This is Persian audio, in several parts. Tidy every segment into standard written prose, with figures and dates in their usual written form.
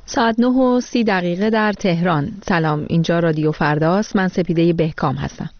ساعت 9:30 در تهران. سلام، اینجا رادیو فرداست. من سپیده بهکام هستم.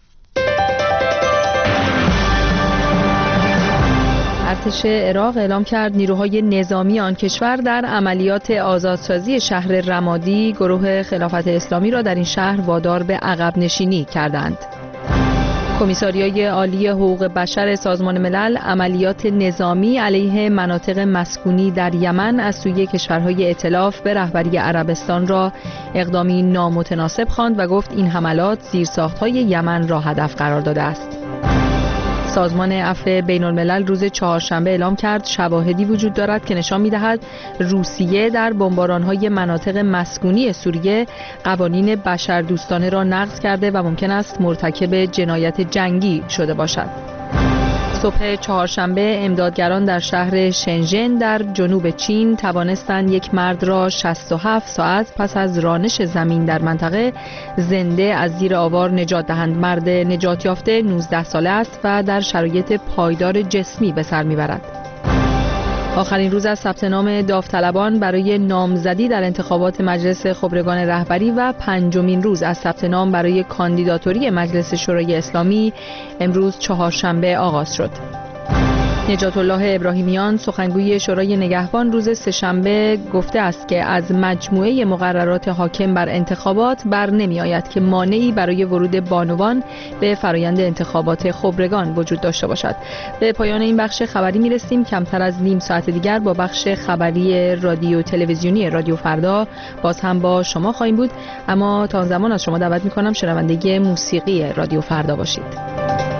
ارتش عراق اعلام کرد نیروهای نظامی آن کشور در عملیات آزادسازی شهر رمادی گروه خلافت اسلامی را در این شهر وادار به عقب نشینی کردند. کمیساریای عالی حقوق بشر سازمان ملل عملیات نظامی علیه مناطق مسکونی در یمن از سوی کشورهای ائتلاف به رهبری عربستان را اقدامی نامتناسب خواند و گفت این حملات زیرساخت‌های یمن را هدف قرار داده است. سازمان عفو بین الملل روز چهارشنبه اعلام کرد شواهدی وجود دارد که نشان می‌دهد روسیه در بمباران‌های مناطق مسکونی سوریه قوانین بشردوستانه را نقض کرده و ممکن است مرتکب جنایت جنگی شده باشد. صبح چهارشنبه امدادگران در شهر شنژن در جنوب چین توانستند یک مرد را 67 ساعت پس از رانش زمین در منطقه زنده از زیر آوار نجات دهند. مرد نجات یافته 19 ساله است و در شرایط پایدار جسمی به سر میبرد. آخرین روز از ثبت نام داوطلبان برای نامزدی در انتخابات مجلس خبرگان رهبری و پنجمین روز از ثبت نام برای کاندیداتوری مجلس شورای اسلامی امروز چهارشنبه آغاز شد. نجات الله ابراهیمیان سخنگوی شورای نگهبان روز سه‌شنبه گفته است که از مجموعه مقررات حاکم بر انتخابات بر نمی آید که مانعی برای ورود بانوان به فرایند انتخابات خبرگان وجود داشته باشد. به پایان این بخش خبری می رسیم. کمتر از نیم ساعت دیگر با بخش خبری رادیو تلویزیونی رادیو فردا باز هم با شما خواهیم بود، اما تا آن زمان از شما دعوت می کنم شنونده موسیقی رادیو فردا باشید.